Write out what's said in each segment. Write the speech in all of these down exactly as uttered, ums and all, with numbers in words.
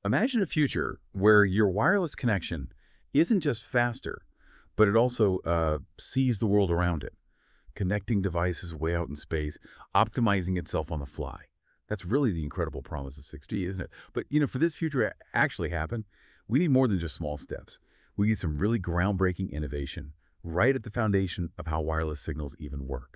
Imagine a future where your wireless connection isn't just faster, but it also uh, sees the world around it, connecting devices way out in space, optimizing itself on the fly. That's really the incredible promise of six G, isn't it? But, you know, for this future to actually happen, we need more than just small steps. We need some really groundbreaking innovation right at the foundation of how wireless signals even work.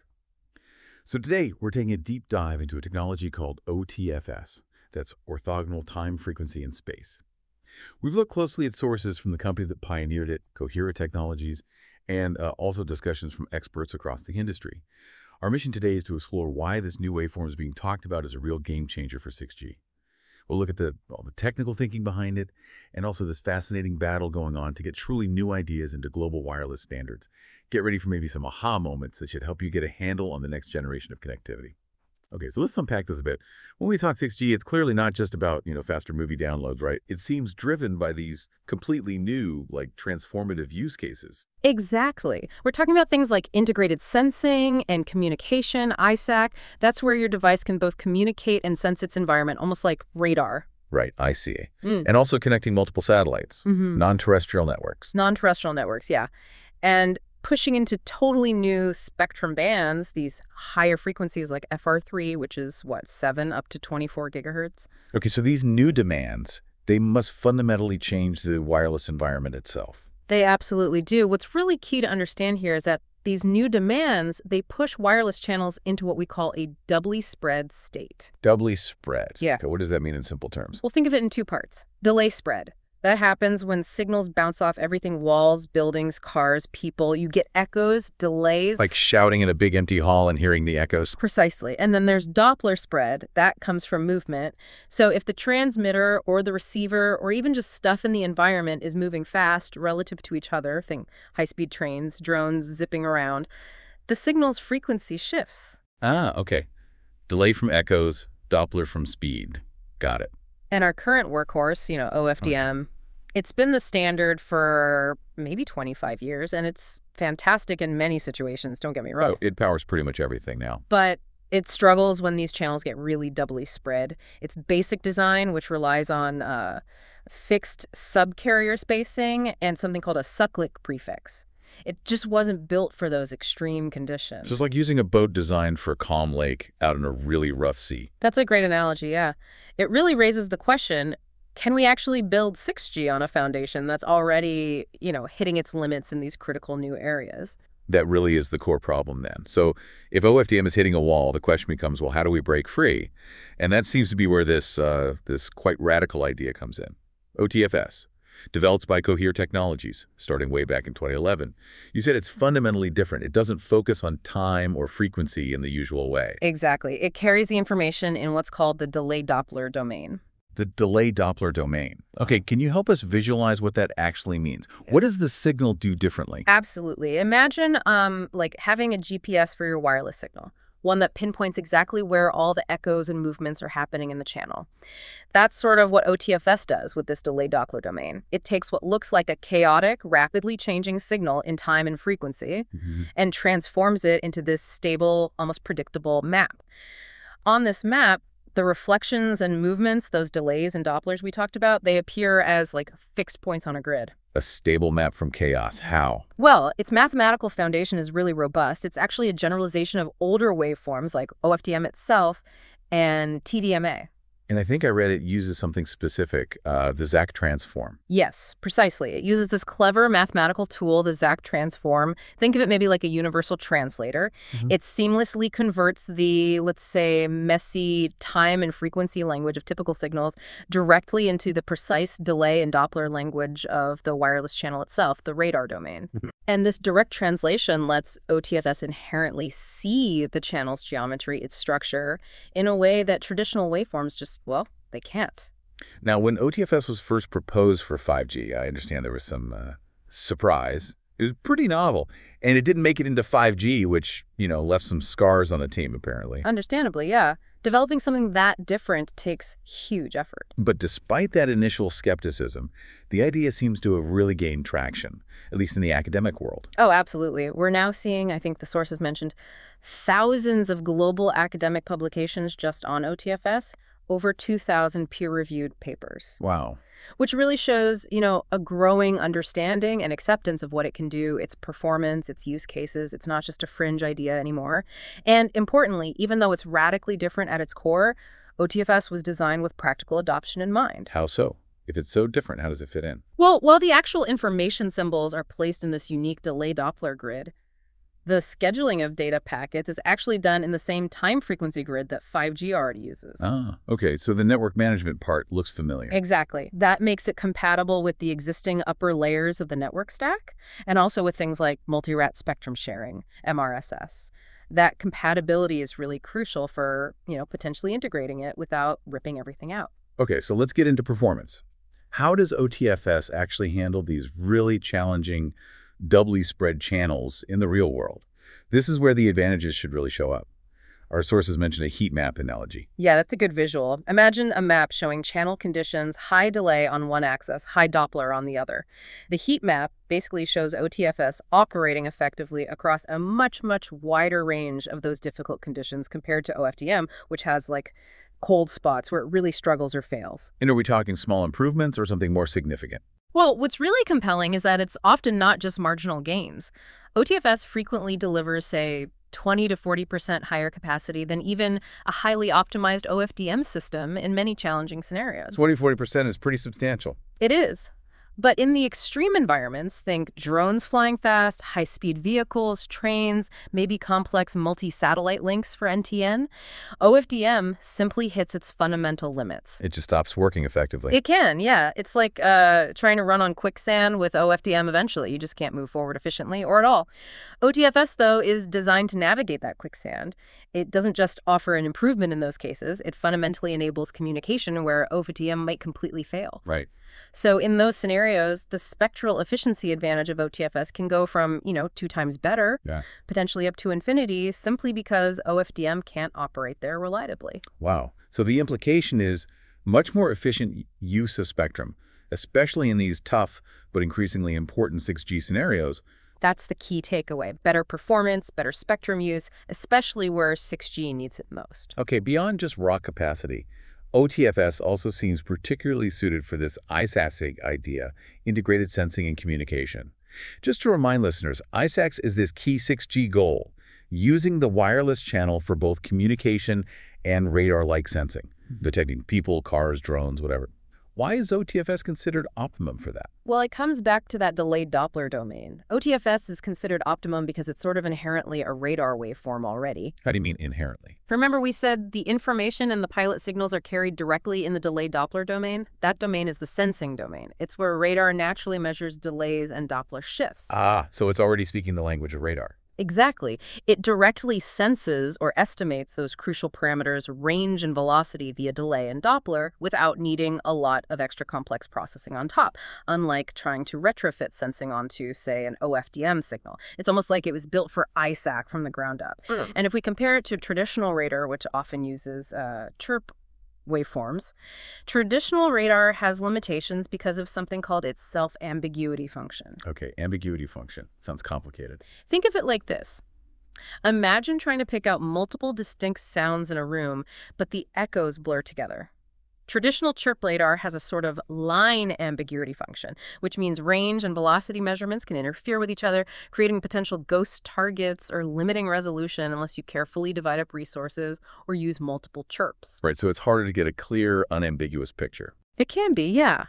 So today, we're taking a deep dive into a technology called O T F S. That's orthogonal time frequency in space. We've looked closely at sources from the company that pioneered it, Coherent Technologies, and uh, also discussions from experts across the industry. Our mission today is to explore why this new waveform is being talked about as a real game changer for six G. We'll look at the, all the technical thinking behind it, and also this fascinating battle going on to get truly new ideas into global wireless standards. Get ready for maybe some aha moments that should help you get a handle on the next generation of connectivity. Okay, so let's unpack this a bit. When we talk six G, it's clearly not just about, you know, faster movie downloads, right? It seems driven by these completely new, like, transformative use cases. Exactly. We're talking about things like integrated sensing and communication, I S A C. That's where your device can both communicate and sense its environment, almost like radar. Right, I C A. Mm. And also connecting multiple satellites, Mm-hmm. non-terrestrial networks. Non-terrestrial networks, yeah. And pushing into totally new spectrum bands, these higher frequencies like F R three, which is, what, seven up to twenty-four gigahertz? Okay, so these new demands, they must fundamentally change the wireless environment itself. They absolutely do. What's really key to understand here is that these new demands, they push wireless channels into what we call a doubly spread state. Doubly spread. Yeah. Okay, what does that mean in simple terms? Well, think of it in two parts. Delay spread. That happens when signals bounce off everything: walls, buildings, cars, people. You get echoes, delays. Like shouting in a big empty hall and hearing the echoes. Precisely. And then there's Doppler spread. That comes from movement. So if the transmitter or the receiver or even just stuff in the environment is moving fast relative to each other, think high-speed trains, drones zipping around, the signal's frequency shifts. Ah, okay. Delay from echoes, Doppler from speed. Got it. And our current workhorse, you know, O F D M, it's been the standard for maybe twenty-five years, and it's fantastic in many situations, don't get me wrong. Oh, it powers pretty much everything now. But it struggles when these channels get really doubly spread. Its basic design, which relies on uh, fixed subcarrier spacing and something called a cyclic prefix. It just wasn't built for those extreme conditions. Just like using a boat designed for a calm lake out in a really rough sea. That's a great analogy, yeah. It really raises the question, can we actually build six G on a foundation that's already, you know, hitting its limits in these critical new areas? That really is the core problem then. So if O F D M is hitting a wall, the question becomes, well, how do we break free? And that seems to be where this, uh, this quite radical idea comes in. O T F S. Developed by Coherent Technologies, starting way back in twenty eleven. You said it's fundamentally different. It doesn't focus on time or frequency in the usual way. Exactly. It carries the information in what's called the delay Doppler domain. The delay Doppler domain. Okay, can you help us visualize what that actually means? What does the signal do differently? Absolutely. Imagine um, like having a G P S for your wireless signal, one that pinpoints exactly where all the echoes and movements are happening in the channel. That's sort of what O T F S does with this delay Doppler domain. It takes what looks like a chaotic, rapidly changing signal in time and frequency Mm-hmm. and transforms it into this stable, almost predictable map. On this map, the reflections and movements, those delays and Dopplers we talked about, they appear as like fixed points on a grid. A stable map from chaos. How? Well, its mathematical foundation is really robust. It's actually a generalization of older waveforms like O F D M itself and T D M A. And I think I read it uses something specific, uh, the Zach transform. Yes, precisely. It uses this clever mathematical tool, the Zach transform. Think of it maybe like a universal translator. Mhm. It seamlessly converts the, let's say, messy time and frequency language of typical signals directly into the precise delay and Doppler language of the wireless channel itself, the radar domain. Mhm. And this direct translation lets O T F S inherently see the channel's geometry, its structure, in a way that traditional waveforms just, well, they can't. Now, when O T F S was first proposed for five G, I understand there was some uh, surprise. It was pretty novel, and it didn't make it into five G, which, you know, left some scars on the team, apparently. Understandably, yeah. Developing something that different takes huge effort. But despite that initial skepticism, the idea seems to have really gained traction, at least in the academic world. Oh, absolutely. We're now seeing, I think the sources mentioned, thousands of global academic publications just on O T F S, over two thousand peer-reviewed papers. Wow. Which really shows, you know, a growing understanding and acceptance of what it can do, its performance, its use cases. It's not just a fringe idea anymore. And importantly, even though it's radically different at its core, O T F S was designed with practical adoption in mind. How so? If it's so different, how does it fit in? Well, while the actual information symbols are placed in this unique delay Doppler grid, the scheduling of data packets is actually done in the same time frequency grid that five G already uses. Ah, okay. So the network management part looks familiar. Exactly. That makes it compatible with the existing upper layers of the network stack, and also with things like multi-rat spectrum sharing, M R S S. That compatibility is really crucial for, you know, potentially integrating it without ripping everything out. Okay, so let's get into performance. How does O T F S actually handle these really challenging doubly spread channels in the real world? This is where the advantages should really show up. Our sources mention a heat map analogy. Yeah, that's a good visual. Imagine a map showing channel conditions, high delay on one axis, high Doppler on the other. The heat map basically shows O T F S operating effectively across a much, much wider range of those difficult conditions compared to O F D M, which has like cold spots where it really struggles or fails. And are we talking small improvements or something more significant? Well, what's really compelling is that it's often not just marginal gains. O T F S frequently delivers, say, twenty to forty percent higher capacity than even a highly optimized O F D M system in many challenging scenarios. twenty to forty percent is pretty substantial. It is. But in the extreme environments, think drones flying fast, high-speed vehicles, trains, maybe complex multi-satellite links for N T N, O F D M simply hits its fundamental limits. It just stops working effectively. It can, yeah. It's like uh, trying to run on quicksand with O F D M eventually. You just can't move forward efficiently or at all. O T F S, though, is designed to navigate that quicksand. It doesn't just offer an improvement in those cases. It fundamentally enables communication where O F D M might completely fail. Right. So in those scenarios, the spectral efficiency advantage of O T F S can go from, you know, two times better, Yeah. potentially up to infinity, simply because O F D M can't operate there reliably. Wow. So the implication is much more efficient use of spectrum, especially in these tough but increasingly important six G scenarios. That's the key takeaway. Better performance, better spectrum use, especially where six G needs it most. Okay, beyond just raw capacity, O T F S also seems particularly suited for this I S A C idea, integrated sensing and communication. Just to remind listeners, I S A C is this key six G goal, using the wireless channel for both communication and radar-like sensing, detecting people, cars, drones, whatever. Why is O T F S considered optimum for that? Well, it comes back to that delayed Doppler domain. O T F S is considered optimum because it's sort of inherently a radar waveform already. How do you mean inherently? Remember we said the information and the pilot signals are carried directly in the delayed Doppler domain? That domain is the sensing domain. It's where radar naturally measures delays and Doppler shifts. Ah, so it's already speaking the language of radar. Exactly. It directly senses or estimates those crucial parameters, range and velocity via delay and Doppler, without needing a lot of extra complex processing on top, unlike trying to retrofit sensing onto, say, an O F D M signal. It's almost like it was built for I S A C from the ground up. Mm. And if we compare it to traditional radar, which often uses uh, chirp waveforms, traditional radar has limitations because of something called its self-ambiguity function. Okay, ambiguity function. Sounds complicated. Think of it like this. Imagine trying to pick out multiple distinct sounds in a room, but the echoes blur together. Traditional chirp radar has a sort of line ambiguity function, which means range and velocity measurements can interfere with each other, creating potential ghost targets or limiting resolution unless you carefully divide up resources or use multiple chirps. Right, so it's harder to get a clear, unambiguous picture. It can be, yeah.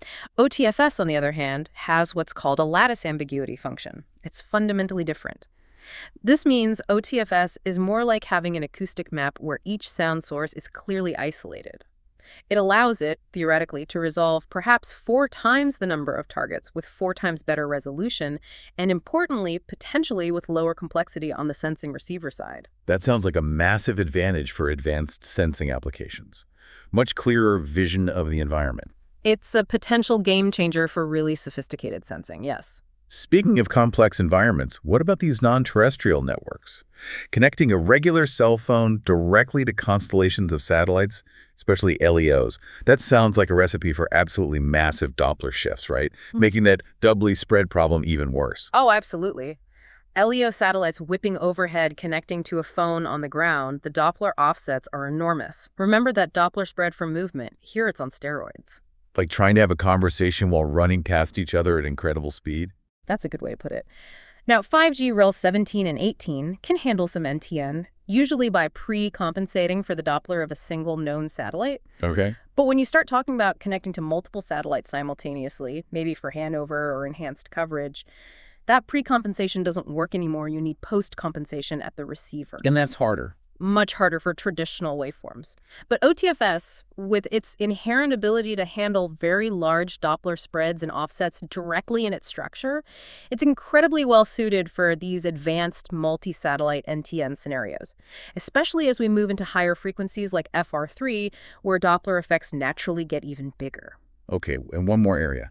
O T F S, on the other hand, has what's called a lattice ambiguity function. It's fundamentally different. This means O T F S is more like having an acoustic map where each sound source is clearly isolated. It allows it, theoretically, to resolve perhaps four times the number of targets with four times better resolution, and importantly, potentially with lower complexity on the sensing receiver side. That sounds like a massive advantage for advanced sensing applications. Much clearer vision of the environment. It's a potential game changer for really sophisticated sensing, yes. Speaking of complex environments, what about these non-terrestrial networks? Connecting a regular cell phone directly to constellations of satellites, especially L E Os, that sounds like a recipe for absolutely massive Doppler shifts, right? Mm-hmm. Making that doubly spread problem even worse. Oh, absolutely. L E O satellites whipping overhead connecting to a phone on the ground, the Doppler offsets are enormous. Remember that Doppler spread from movement. Here it's on steroids. Like trying to have a conversation while running past each other at incredible speed? That's a good way to put it. Now, five G R I L seventeen and eighteen can handle some N T N, usually by pre-compensating for the Doppler of a single known satellite. Okay. But when you start talking about connecting to multiple satellites simultaneously, maybe for handover or enhanced coverage, that pre-compensation doesn't work anymore. You need post-compensation at the receiver. And that's harder. Much harder for traditional waveforms. But O T F S, with its inherent ability to handle very large Doppler spreads and offsets directly in its structure, it's incredibly well suited for these advanced multi-satellite N T N scenarios, especially as we move into higher frequencies like F R three, where Doppler effects naturally get even bigger. Okay, and one more area.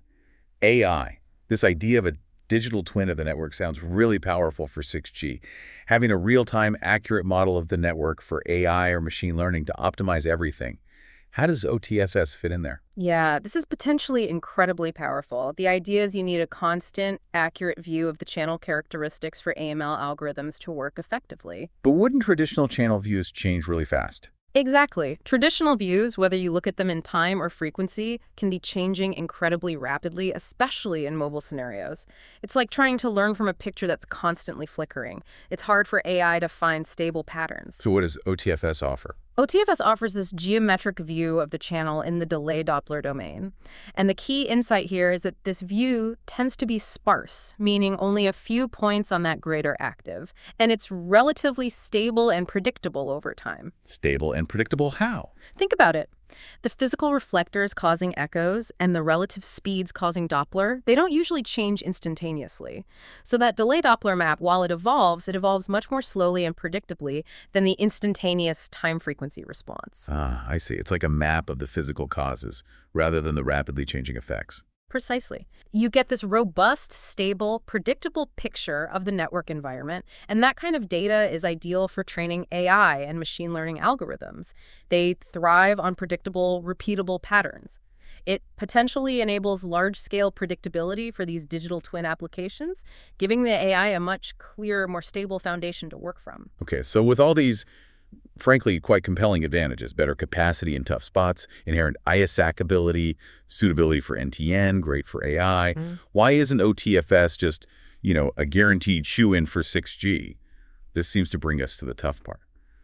A I. This idea of a digital twin of the network sounds really powerful for six G. Having a real-time, accurate model of the network for A I or machine learning to optimize everything. How does O T S S fit in there? Yeah, this is potentially incredibly powerful. The idea is you need a constant, accurate view of the channel characteristics for A M L algorithms to work effectively. But wouldn't traditional channel views change really fast? Exactly. Traditional views, whether you look at them in time or frequency, can be changing incredibly rapidly, especially in mobile scenarios. It's like trying to learn from a picture that's constantly flickering. It's hard for A I to find stable patterns. So what does O T F S offer? O T F S offers this geometric view of the channel in the delay Doppler domain. And the key insight here is that this view tends to be sparse, meaning only a few points on that grid are active. And it's relatively stable and predictable over time. Stable and predictable how? Think about it. The physical reflectors causing echoes and the relative speeds causing Doppler, they don't usually change instantaneously. So that delay Doppler map, while it evolves, it evolves much more slowly and predictably than the instantaneous time-frequency response. Ah, I see. It's like a map of the physical causes rather than the rapidly changing effects. Precisely. You get this robust, stable, predictable picture of the network environment, and that kind of data is ideal for training A I and machine learning algorithms. They thrive on predictable, repeatable patterns. It potentially enables large-scale predictability for these digital twin applications, giving the A I a much clearer, more stable foundation to work from. Okay, so with all these frankly, quite compelling advantages: better capacity in tough spots, inherent I S A C ability, suitability for N T N, great for A I. Mm. Why isn't O T F S just, you know, a guaranteed shoe-in for six G? This seems to bring us to the tough part.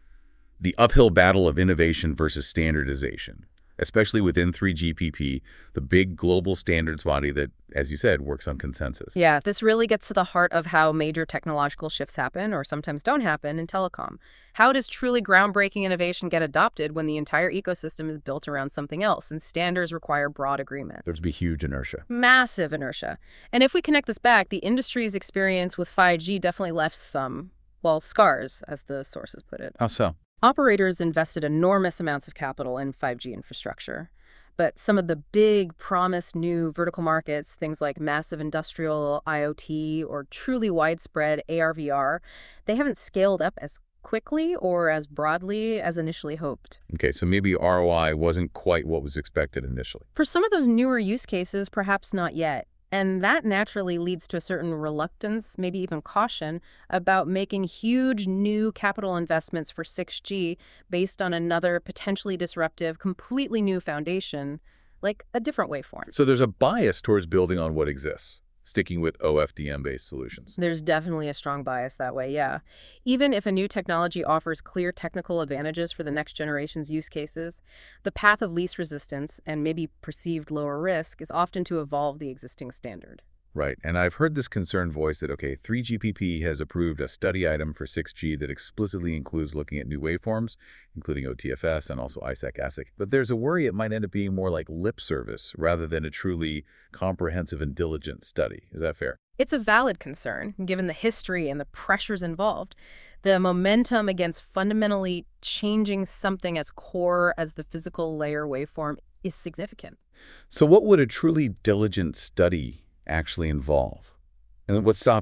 The uphill battle of innovation versus standardization, especially within three G P P, the big global standards body that, as you said, works on consensus. Yeah, this really gets to the heart of how major technological shifts happen, or sometimes don't happen, in telecom. How does truly groundbreaking innovation get adopted when the entire ecosystem is built around something else and standards require broad agreement? There's be huge inertia. Massive inertia. And if we connect this back, the industry's experience with five G definitely left some, well, scars, as the sources put it. How so? Operators invested enormous amounts of capital in five G infrastructure. But some of the big promised new vertical markets, things like massive industrial I O T or truly widespread A R V R, they haven't scaled up as quickly or as broadly as initially hoped. Okay, so maybe R O I wasn't quite what was expected initially. For some of those newer use cases, perhaps not yet. And that naturally leads to a certain reluctance, maybe even caution, about making huge new capital investments for six G based on another potentially disruptive, completely new foundation, like a different waveform. So there's a bias towards building on what exists, sticking with O F D M-based solutions. There's definitely a strong bias that way, yeah. Even if a new technology offers clear technical advantages for the next generation's use cases, the path of least resistance and maybe perceived lower risk is often to evolve the existing standard. Right, and I've heard this concern voiced that, okay, three G P P has approved a study item for six G that explicitly includes looking at new waveforms, including O T F S and also I S A C A S I C. But there's a worry it might end up being more like lip service rather than a truly comprehensive and diligent study. Is that fair? It's a valid concern, given the history and the pressures involved. The momentum against fundamentally changing something as core as the physical layer waveform is significant. So what would a truly diligent study actually involve? And what's stopping it?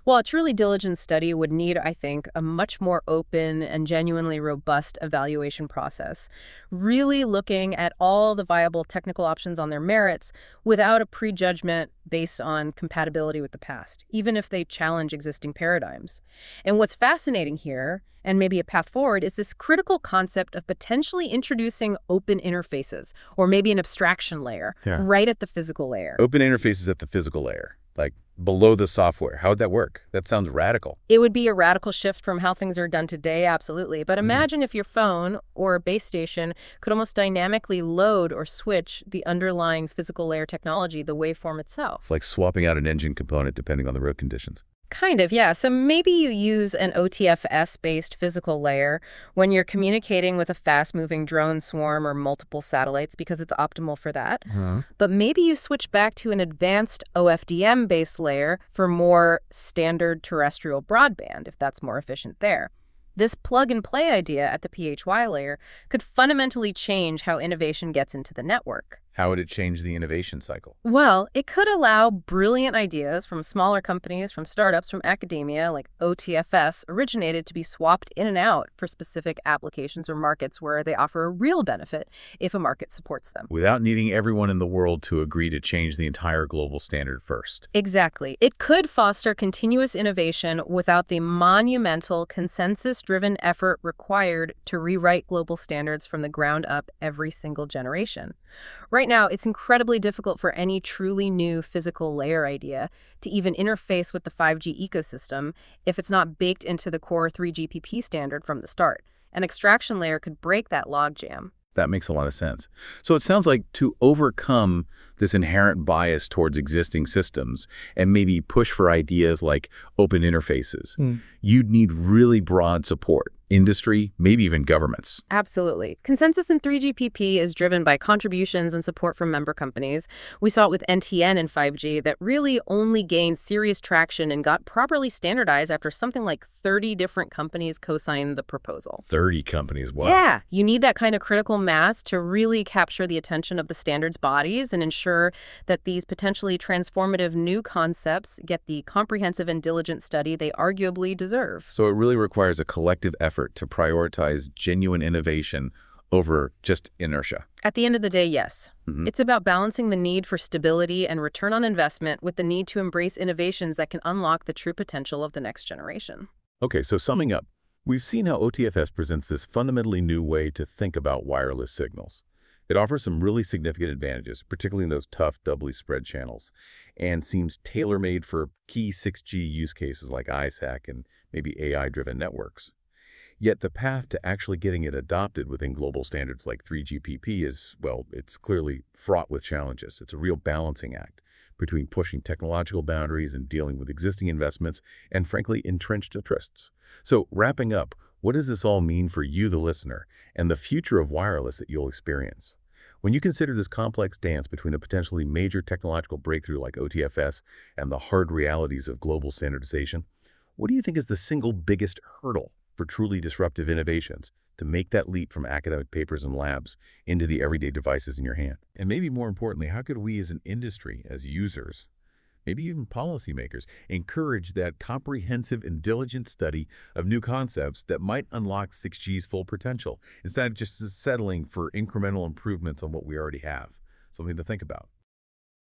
Well, a truly diligent study would need, I think, a much more open and genuinely robust evaluation process, really looking at all the viable technical options on their merits without a prejudgment based on compatibility with the past, even if they challenge existing paradigms. And what's fascinating here, and maybe a path forward, is this critical concept of potentially introducing open interfaces, or maybe an abstraction layer, Yeah. right at the physical layer. Open interfaces at the physical layer, like below the software. How would that work? That sounds radical. It would be a radical shift from how things are done today, absolutely. But imagine if your phone or base station could almost dynamically load or switch the underlying physical layer technology, the waveform itself. Like swapping out an engine component depending on the road conditions. Kind of, yeah. So maybe you use an O T F S-based physical layer when you're communicating with a fast-moving drone swarm or multiple satellites because it's optimal for that. But maybe you switch back to an advanced O F D M-based layer for more standard terrestrial broadband, if that's more efficient there. This plug-and-play idea at the P H Y layer could fundamentally change how innovation gets into the network. How would it change the innovation cycle? Well, it could allow brilliant ideas from smaller companies, from startups, from academia, like O T F S, originated to be swapped in and out for specific applications or markets where they offer a real benefit if a market supports them. Without needing everyone in the world to agree to change the entire global standard first. Exactly. It could foster continuous innovation without the monumental consensus-driven effort required to rewrite global standards from the ground up every single generation. Right now, it's incredibly difficult for any truly new physical layer idea to even interface with the five G ecosystem if it's not baked into the core three G P P standard from the start. An extraction layer could break that logjam. That makes a lot of sense. So it sounds like to overcome this inherent bias towards existing systems and maybe push for ideas like open interfaces, Mm. you'd need really broad support. Industry, maybe even governments. Absolutely. Consensus in three G P P is driven by contributions and support from member companies. We saw it with N T N and five G that really only gained serious traction and got properly standardized after something like thirty different companies co-signed the proposal. thirty companies, wow. Yeah, you need that kind of critical mass to really capture the attention of the standards bodies and ensure that these potentially transformative new concepts get the comprehensive and diligent study they arguably deserve. So it really requires a collective effort to prioritize genuine innovation over just inertia. At the end of the day, yes. Mhm. It's about balancing the need for stability and return on investment with the need to embrace innovations that can unlock the true potential of the next generation. Okay, so summing up, we've seen how O T F S presents this fundamentally new way to think about wireless signals. It offers some really significant advantages, particularly in those tough, doubly spread channels, and seems tailor-made for key six G use cases like I S A C and maybe A I-driven networks. Yet the path to actually getting it adopted within global standards like three G P P is, well, it's clearly fraught with challenges. It's a real balancing act between pushing technological boundaries and dealing with existing investments and, frankly, entrenched interests. So, wrapping up, what does this all mean for you, the listener, and the future of wireless that you'll experience? When you consider this complex dance between a potentially major technological breakthrough like O T F S and the hard realities of global standardization, what do you think is the single biggest hurdle for truly disruptive innovations to make that leap from academic papers and labs into the everyday devices in your hand? And maybe more importantly, how could we as an industry, as users, maybe even policymakers, encourage that comprehensive and diligent study of new concepts that might unlock six G's full potential, instead of just settling for incremental improvements on what we already have? Something to think about.